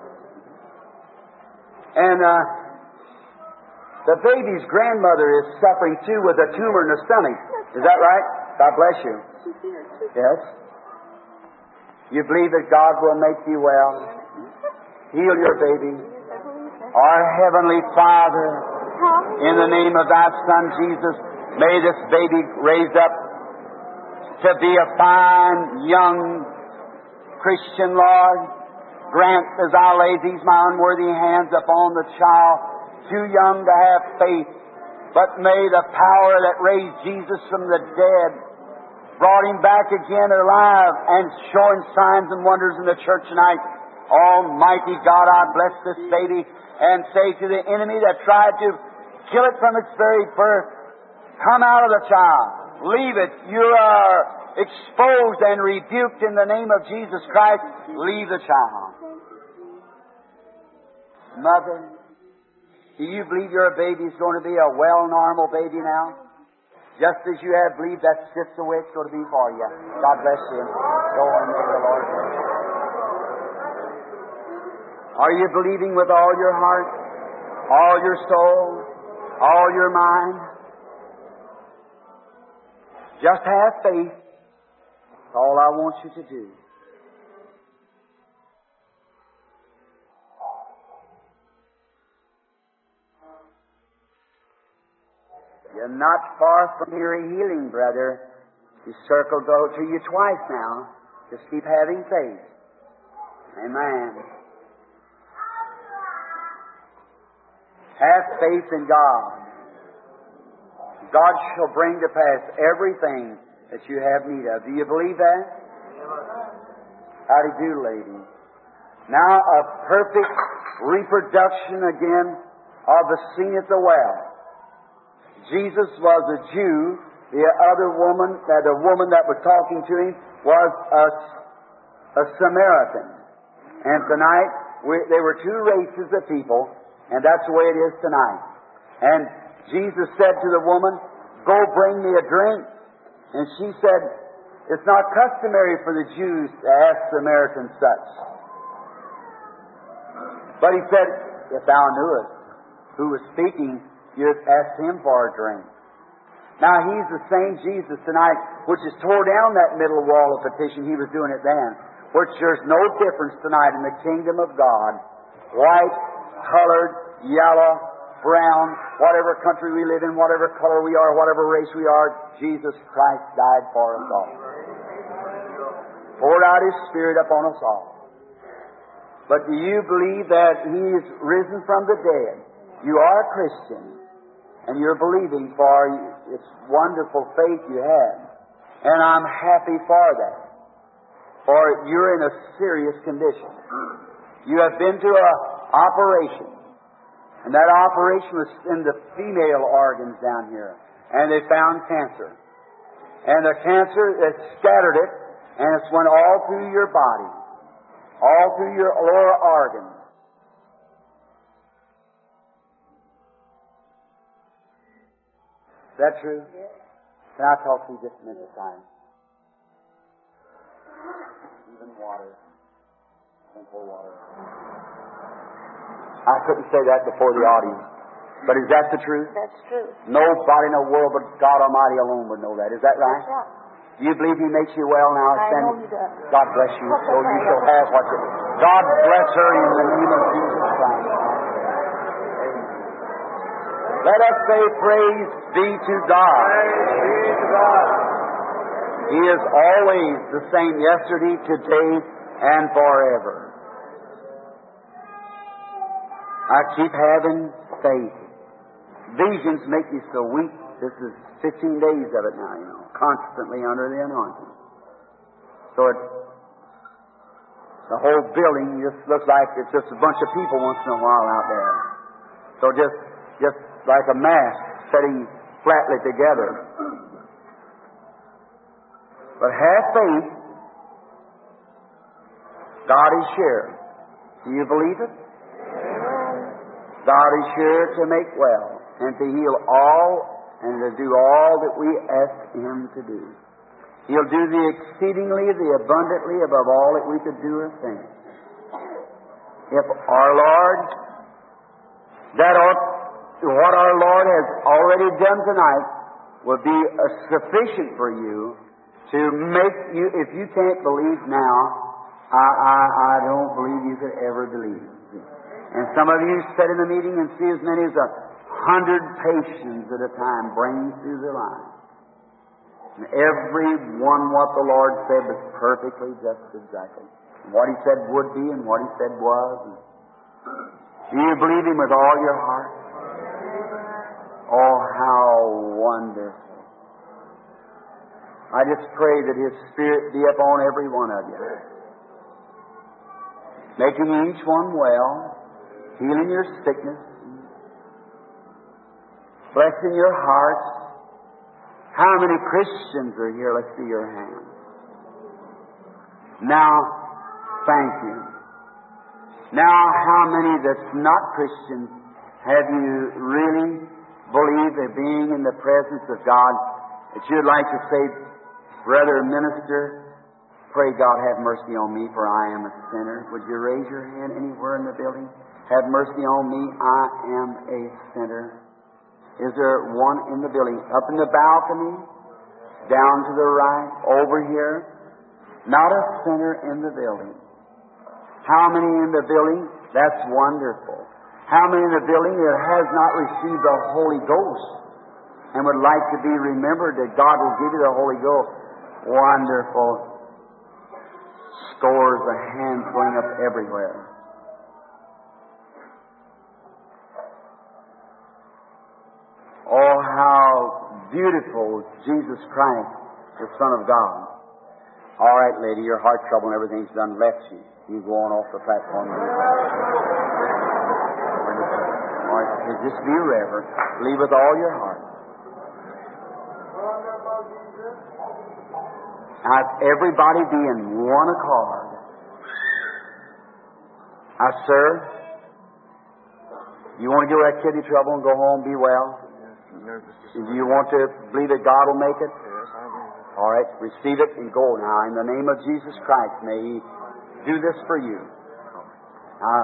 And uh, the baby's grandmother is suffering too with a tumor in the stomach. Is that right? God bless you. Yes. You believe that God will make you well? Heal your baby. Our Heavenly Father, in the name of Thy Son Jesus, may this baby raise up to be a fine young Christian, Lord. Grant as I lay these my unworthy hands upon the child, too young to have faith, but may the power that raised Jesus from the dead, brought Him back again alive and showing signs and wonders in the church tonight. Almighty God, I bless this baby and say to the enemy that tried to kill it from its very birth, come out of the child. Leave it. You are exposed and rebuked in the name of Jesus Christ. Leave the child. Mother, do you believe your baby is going to be a well, normal baby now? Just as you have believed, that's just the way it's going to be for you. God bless you. Go and may the Lord bless you. Are you believing with all your heart, all your soul, all your mind? Just have faith. That's all I want you to do. You're not far from your healing, brother. You circled to you twice now. Just keep having faith. Amen. Have faith in God. God shall bring to pass everything that you have need of. Do you believe that? How do you do, lady? Now a perfect reproduction again of the scene at the well. Jesus was a Jew. The other woman, uh, the woman that was talking to Him, was a, a Samaritan. And tonight, we, there were two races of people, and that's the way it is tonight. And Jesus said to the woman, go bring me a drink. And she said, it's not customary for the Jews to ask Samaritans such. But He said, if thou knewest who was speaking, you'd ask Him for a drink. Now, He's the same Jesus tonight, which has tore down that middle wall of petition. He was doing it then. Which there's no difference tonight in the kingdom of God. White, colored, yellow, brown, whatever country we live in, whatever color we are, whatever race we are, Jesus Christ died for us all. Poured out His Spirit upon us all. But do you believe that He is risen from the dead? You are a Christian, and you're believing for it's wonderful faith you have. And I'm happy for that. For you're in a serious condition. You have been to an operation. And that operation was in the female organs down here. And they found cancer. And the cancer, it scattered it, and it's went all through your body. All through your lower organs. Is that true? Yes. Can I talk to you just a minute at a time? Even water. Don't pour water. I couldn't say that before the audience. But is that the truth? That's true. Nobody in the world but God Almighty alone would know that. Is that right? That's right. Do you believe He makes you well now? I Stand know He does. God bless you. So you shall have what you... God bless her in the name of Jesus Christ. Let us say praise be to God. Praise be to God. He is always the same yesterday, today, and forever. I keep having faith. Visions make me so weak. This is fifteen days of it now, you know, constantly under the anointing. So it, the whole building just looks like it's just a bunch of people once in a while out there. So just, just like a mass sitting flatly together. But have faith. God is sure. Do you believe it? God is sure to make well and to heal all and to do all that we ask Him to do. He'll do the exceedingly, the abundantly above all that we could do or think. If our Lord, that ought, what our Lord has already done tonight will be uh, sufficient for you to make you, if you can't believe now, I, I, I don't believe you could ever believe. And some of you sit in the meeting and see as many as a hundred patients at a time bring through the line. And every one what the Lord said was perfectly just exactly. What He said would be and what He said was. Do you believe Him with all your heart? Oh, how wonderful. I just pray that His Spirit be upon every one of you, making each one well, healing your sickness, blessing your hearts. How many Christians are here? Let's see your hands. Now, thank you. Now, how many that's not Christians have you really believed that being in the presence of God, that you'd like to say, Brother Minister, pray God have mercy on me, for I am a sinner. Would you raise your hand anywhere in the building? Have mercy on me, I am a sinner. Is there one in the building? Up in the balcony? Down to the right? Over here? Not a sinner in the building. How many in the building? That's wonderful. How many in the building that has not received the Holy Ghost and would like to be remembered that God will give you the Holy Ghost? Wonderful. Scores of hands going up everywhere. Oh, how beautiful Jesus Christ, the Son of God. All right, lady, your heart trouble and everything's done left you. You go on off the platform. All right, just be reverent. Believe with all your heart. Now, if everybody be in one accord. Now, sir, you want to get rid of that kidney trouble and go home, be well? Do you want to believe that God will make it? Yes, I believe it. All right, receive it and go now. In the name of Jesus Christ, may He do this for you. Now,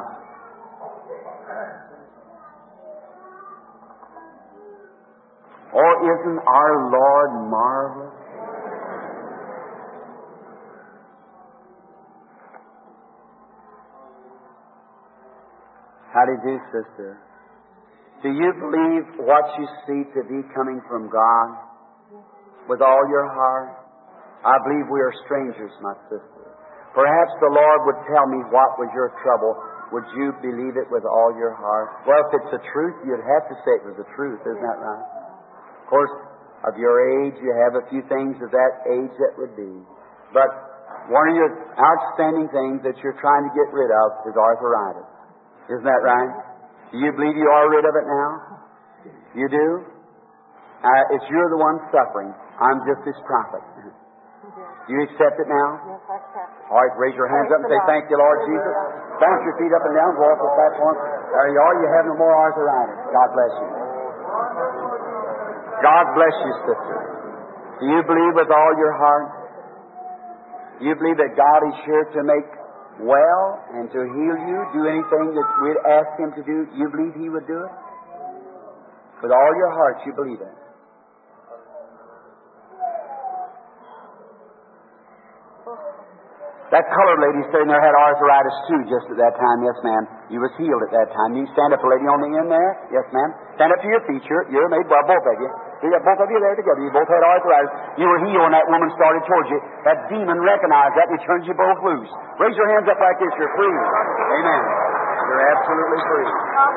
oh, isn't our Lord marvelous? How do you do, sister? Do you believe what you see to be coming from God with all your heart? I believe we are strangers, my sister. Perhaps the Lord would tell me what was your trouble. Would you believe it with all your heart? Well, if it's the truth, you'd have to say it was the truth. Isn't that right? Of course, of your age, you have a few things of that age that would be. But one of your outstanding things that you're trying to get rid of is arthritis. Isn't that right? Do you believe you are rid of it now? You do? Uh, it's you're the one suffering. I'm just His prophet. Do you accept it now? Yes, I accept it. All right, raise your hands up and say, thank you, Lord Jesus. Bounce your feet up and down, go off the platform. There you are. You have no more arthritis. God bless you. God bless you, sister. Do you believe with all your heart? Do you believe that God is sure to make well and to heal you, do anything that we'd ask Him to do? You believe He would do it? With all your heart, you believe it. That colored lady sitting there had arthritis too just at that time. Yes, ma'am. You was healed at that time. You stand up, a lady on the end there. Yes, ma'am. Stand up to your feet. You're, you're made well, both of you. You got both of you there together. You both had arthritis. You were healed when that woman started towards you. That demon recognized that and he turned you both loose. Raise your hands up like this. You're free. Amen. You're absolutely free.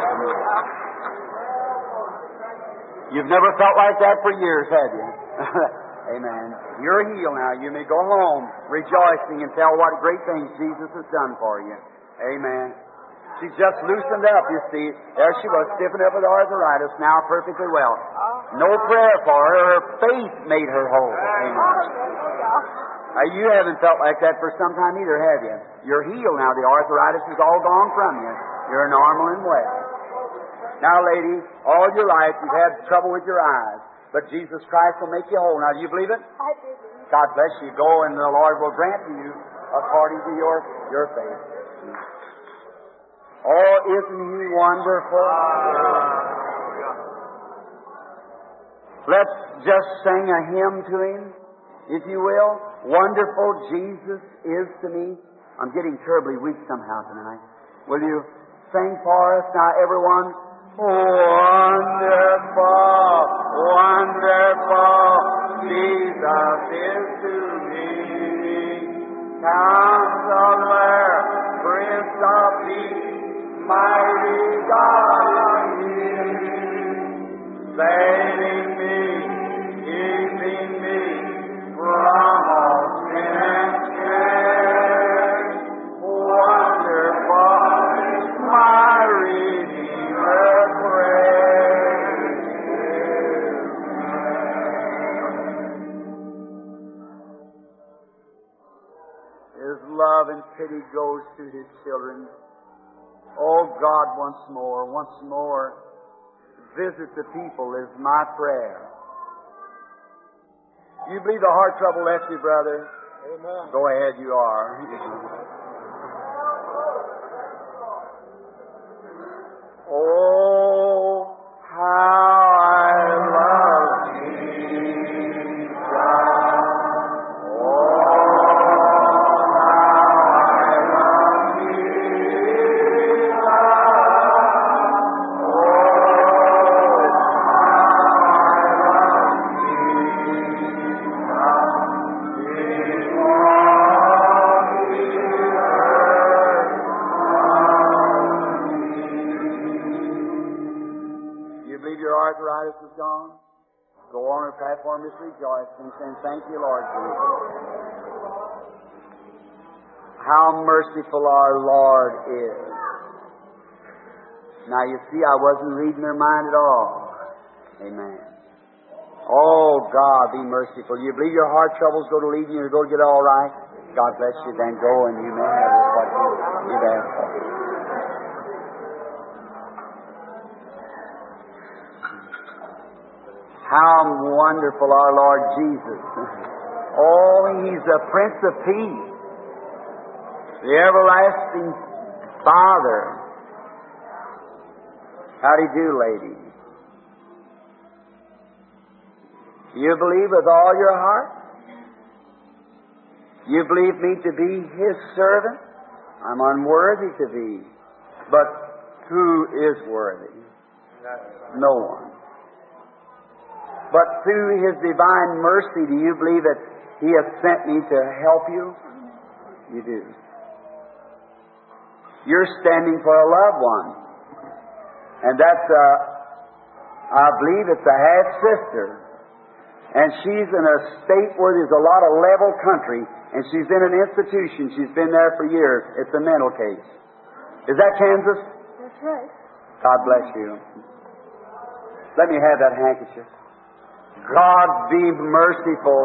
You've never felt like that for years, have you? Amen. You're healed now. You may go home rejoicing and tell what great things Jesus has done for you. Amen. She's just loosened up, you see. There she was, stiffened up with arthritis, now perfectly well. No prayer for her. Her faith made her whole. Amen. Now, you haven't felt like that for some time either, have you? You're healed now. The arthritis is all gone from you. You're normal and well. Now, lady, all your life you've had trouble with your eyes, but Jesus Christ will make you whole. Now, do you believe it? I do. God bless you. Go, and the Lord will grant to you according to your, your faith. Oh, isn't He wonderful? Let's just sing a hymn to Him, if you will. Wonderful Jesus is to me. I'm getting terribly weak somehow tonight. Will you sing for us now, everyone? Wonderful, wonderful Jesus is to me. Counselor, Prince of Peace, mighty God is saving me, keeping me from all sin and care. Wonderful is my Redeemer, praise His love and pity goes to His children. Oh God, once more, once more, visit the people is my prayer. You believe the heart trouble left you, brother? Amen. Go ahead, you are. Oh, how I love Jesus. Oh, how I love Jesus. Oh, arthritis is gone. Go on the platform, just rejoice and saying, thank you, Lord Jesus. How merciful our Lord is. Now you see, I wasn't reading their mind at all. Amen. Oh, God, be merciful. You believe your heart troubles go to lead you to go get all right? God bless you. Then go and you may have what you've asked for. How wonderful our Lord Jesus. Oh, He's the Prince of Peace, the everlasting Father. How do you do, lady? You believe with all your heart? You believe me to be His servant? I'm unworthy to be. But who is worthy? No one. But through His divine mercy, do you believe that He has sent me to help you? You do. You're standing for a loved one. And that's a, I believe it's a half-sister. And she's in a state where there's a lot of level country, and she's in an institution. She's been there for years. It's a mental case. Is that Kansas? That's right. God bless you. Let me have that handkerchief. God be merciful.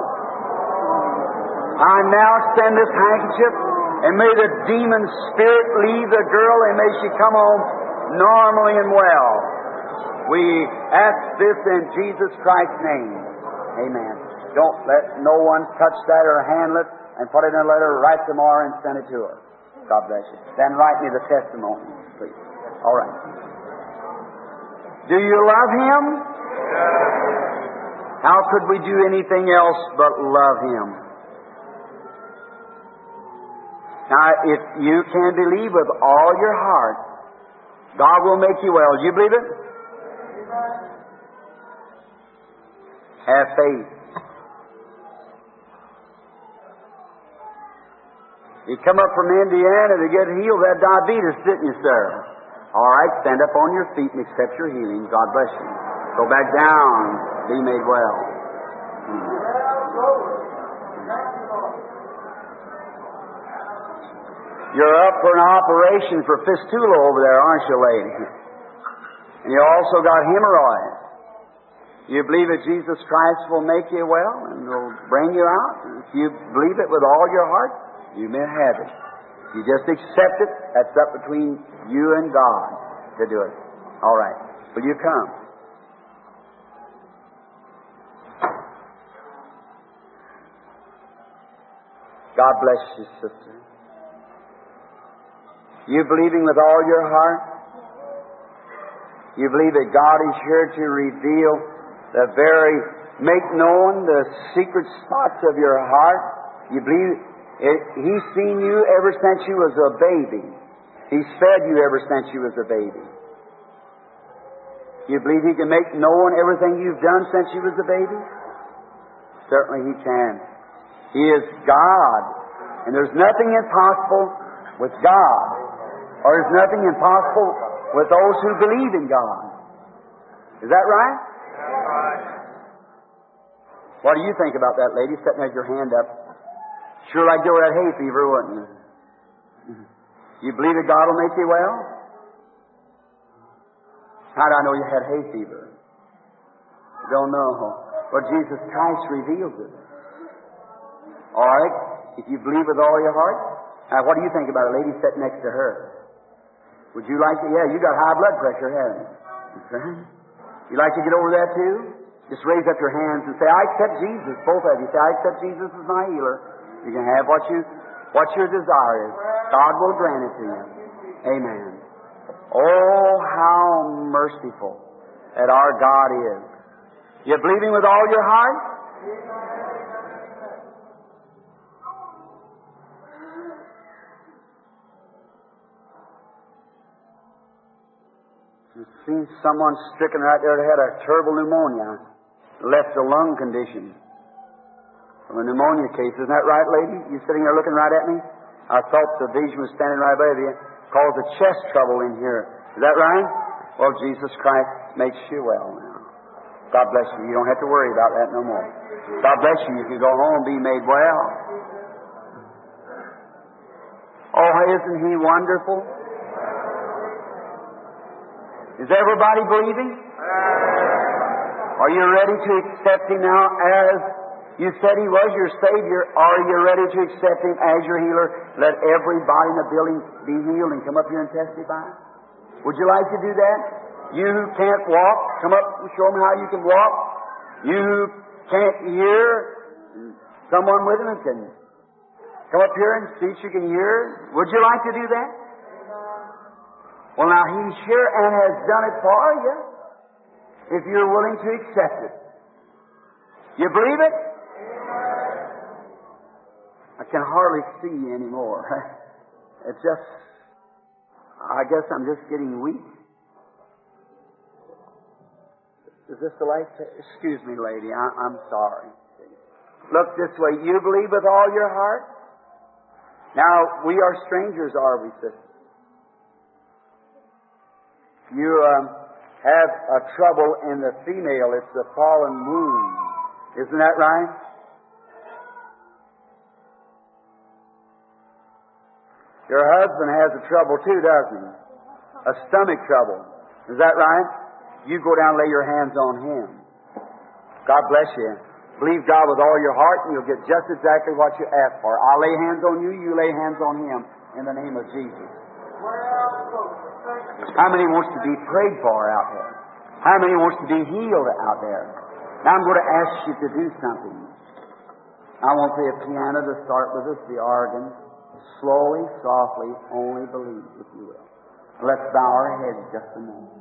I now send this handkerchief, and may the demon spirit leave the girl, and may she come home normally and well. We ask this in Jesus Christ's name. Amen. Don't let no one touch that or handle it, and put it in a letter, write tomorrow and send it to her. God bless you. Then write me the testimony, please. All right. Do you love Him? How could we do anything else but love Him? Now, if you can believe with all your heart, God will make you well. Do you believe it? Have faith. You come up from Indiana to get healed of that diabetes, didn't you, sir? All right, stand up on your feet and accept your healing. God bless you. Go back down. Be made well. Hmm. You're up for an operation for fistula over there, aren't you, lady? And you also got hemorrhoids. You believe that Jesus Christ will make you well and will bring you out? If you believe it with all your heart, you may have it. If you just accept it, that's up between you and God to do it. All right. Will you come? God bless you, sister. You believing with all your heart? You believe that God is here to reveal the very, make known the secret spots of your heart? You believe it, He's seen you ever since you was a baby. He's fed you ever since you was a baby. You believe He can make known everything you've done since you was a baby? Certainly He can. He is God. And there's nothing impossible with God. Or there's nothing impossible with those who believe in God. Is that right? That's right. What do you think about that, lady, sitting with your hand up? Sure like you were at hay fever, wouldn't you? You believe that God will make you well? How do I know you had hay fever? Don't know. Well, Jesus Christ reveals it. All right? If you believe with all your heart. Now, what do you think about a lady sitting next to her? Would you like to? Yeah, you got high blood pressure, haven't you? Right. You like to get over that too? Just raise up your hands and say, I accept Jesus. Both of you say, I accept Jesus as my healer. You can have what you, what your desire is. God will grant it to you. Amen. Oh, how merciful that our God is. You believing with all your heart? You've seen someone stricken right there that had a terrible pneumonia, left a lung condition from a pneumonia case. Isn't that right, lady? You sitting there looking right at me? I thought the vision was standing right above you. Caused a chest trouble in here. Is that right? Well, Jesus Christ makes you well now. God bless you. You don't have to worry about that no more. God bless you. You can go home and be made well. Oh, isn't He wonderful? Is everybody believing? Are you ready to accept Him now as you said He was your Savior? Are you ready to accept Him as your healer? Let everybody in the building be healed and come up here and testify. Would you like to do that? You who can't walk, come up and show them how you can walk. You who can't hear, someone with them can come up here and see if you can hear. Would you like to do that? Well, now, He's here and has done it for you, if you're willing to accept it. You believe it? I can hardly see anymore. It's just, I guess I'm just getting weak. Is this the light? Excuse me, lady, I, I'm sorry. Look this way. You believe with all your heart? Now, we are strangers, are we, sister? You um, have a trouble in the female. It's the fallen womb. Isn't that right? Your husband has a trouble too, doesn't he? A stomach trouble. Is that right? You go down and lay your hands on him. God bless you. Believe God with all your heart and you'll get just exactly what you ask for. I'll lay hands on you, you lay hands on him in the name of Jesus. How many wants to be prayed for out there? How many wants to be healed out there? Now I'm going to ask you to do something. I won't play a piano to start with us, the organ. Slowly, softly, only believe, if you will. Let's bow our heads just a moment.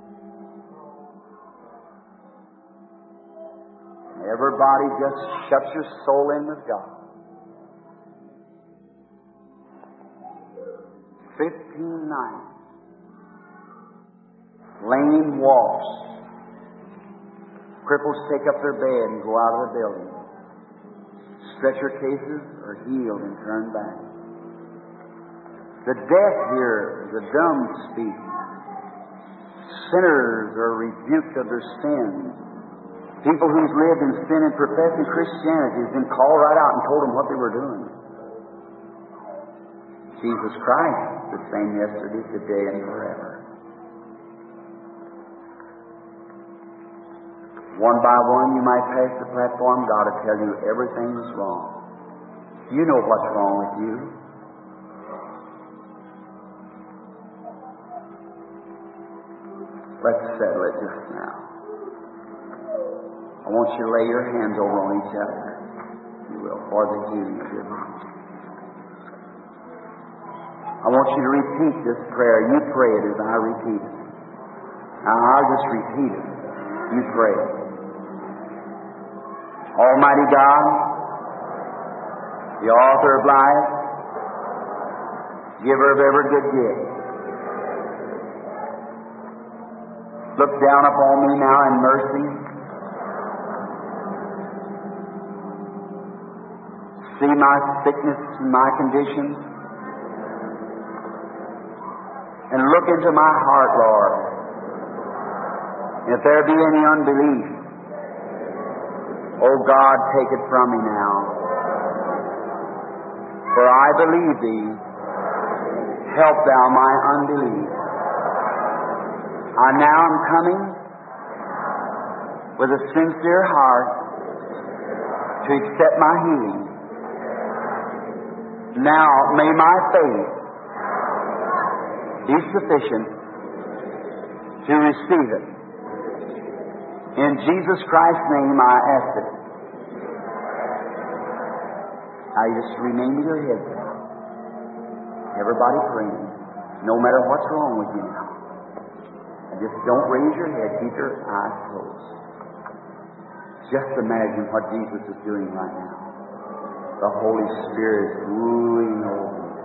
Everybody just shut your soul in with God. Fifteen nights. Lame walks. Cripples take up their bed and go out of the building. Stretcher cases are healed and turned back. The deaf hear, the dumb speak. Sinners are rebuked of their sins. People who've lived in sin and professing Christianity have been called right out and told them what they were doing. Jesus Christ, the same yesterday, today, and forever. One by one, you might pass the platform. God will tell you everything is wrong. You know what's wrong with you. Let's settle it just now. I want you to lay your hands over on each other, if you will, for the healing of your body. I want you to repeat this prayer. You pray it as I repeat it. Now, I'll just repeat it. You pray it. Almighty God, the author of life, giver of every good gift, look down upon me now in mercy. See my sickness and my condition. And look into my heart, Lord. If there be any unbelief, oh God, take it from me now. For I believe Thee. Help Thou my unbelief. I now am coming with a sincere heart to accept my healing. Now may my faith be sufficient to receive it. In Jesus Christ's name I ask it. I just remain with your head down. Everybody praying, no matter what's wrong with you now. Just don't raise your head, keep your eyes closed. Just imagine what Jesus is doing right now. The Holy Spirit is wooing over you.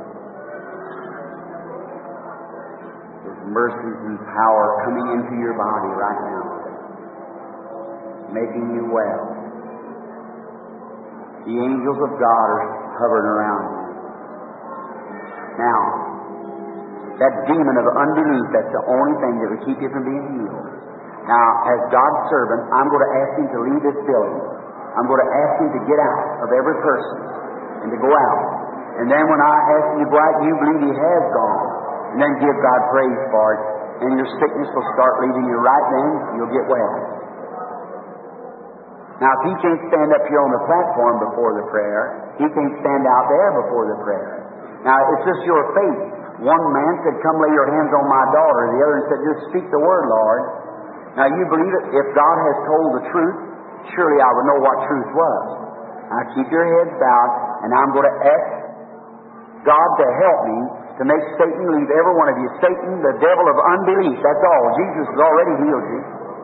His mercies and power coming into your body right now, making you well. The angels of God are hovering around you. Now, that demon of unbelief, that's the only thing that will keep you from being healed. Now, as God's servant, I'm going to ask Him to leave this building. I'm going to ask Him to get out of every person and to go out. And then when I ask Him to go out, you believe He has gone. And then give God praise for it. And your sickness will start leaving you right then. You'll get well. Now, if He can't stand up here on the platform before the prayer, He can't stand out there before the prayer. Now, it's just your faith. One man said, come lay your hands on my daughter. The other said, just speak the word, Lord. Now, you believe it? If God has told the truth, surely I would know what truth was. Now, keep your heads bowed, and I'm going to ask God to help me to make Satan leave every one of you. Satan, the devil of unbelief, that's all. Jesus has already healed you.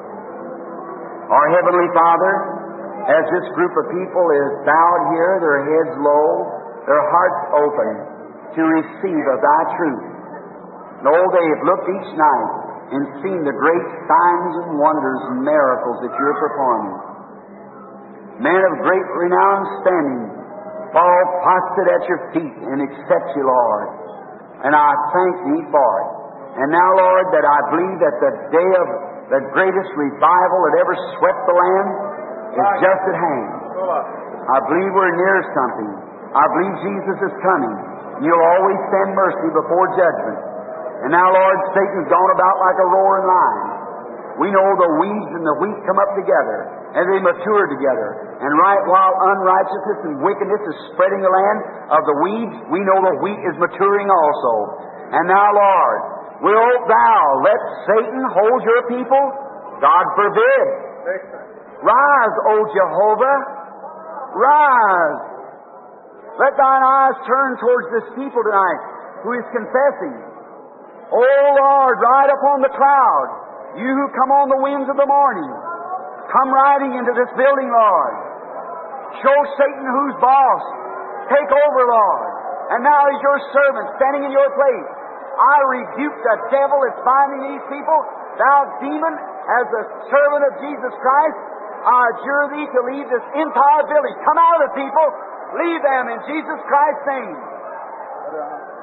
Our Heavenly Father, as this group of people is bowed here, their heads low, their hearts open to receive of Thy truth. And oh, they have looked each night and seen the great signs and wonders and miracles that You're performing. Men of great renown standing, fall prostrate at Your feet and accept You, Lord. And I thank Thee for it. And now, Lord, that I believe that the day of the greatest revival that ever swept the land is just at hand. I believe we're near something. I believe Jesus is coming. You'll always send mercy before judgment. And now, Lord, Satan's gone about like a roaring lion. We know the weeds and the wheat come up together, and they mature together. And right while unrighteousness and wickedness is spreading the land of the weeds, we know the wheat is maturing also. And now, Lord, wilt Thou let Satan hold Your people? God forbid. Rise, O Jehovah. Rise. Let Thine eyes turn towards this people tonight who is confessing. O Lord, ride upon the cloud, You who come on the winds of the morning. Come riding into this building, Lord. Show Satan who's boss. Take over, Lord. And now as Your servant standing in Your place, I rebuke the devil that's binding these people. Thou demon, as the servant of Jesus Christ, I adjure Thee to leave this entire building. Come out of the people. Leave them in Jesus Christ's name.